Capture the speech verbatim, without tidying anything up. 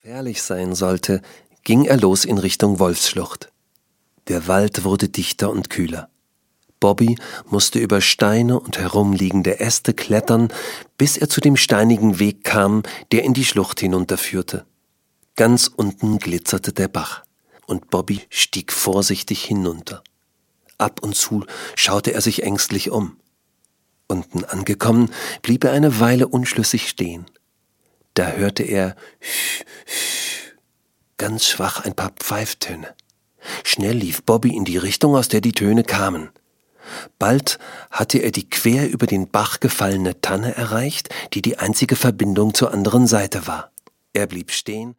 Gefährlich sein sollte, ging er los in Richtung Wolfsschlucht. Der Wald wurde dichter und kühler. Bobby musste über Steine und herumliegende Äste klettern, bis er zu dem steinigen Weg kam, der in die Schlucht hinunterführte. Ganz unten glitzerte der Bach, und Bobby stieg vorsichtig hinunter. Ab und zu schaute er sich ängstlich um. Unten angekommen, blieb er eine Weile unschlüssig stehen. Da hörte er ganz schwach ein paar Pfeiftöne. Schnell lief Bobby in die Richtung, aus der die Töne kamen. Bald hatte er die quer über den Bach gefallene Tanne erreicht, die die einzige Verbindung zur anderen Seite war. Er blieb stehen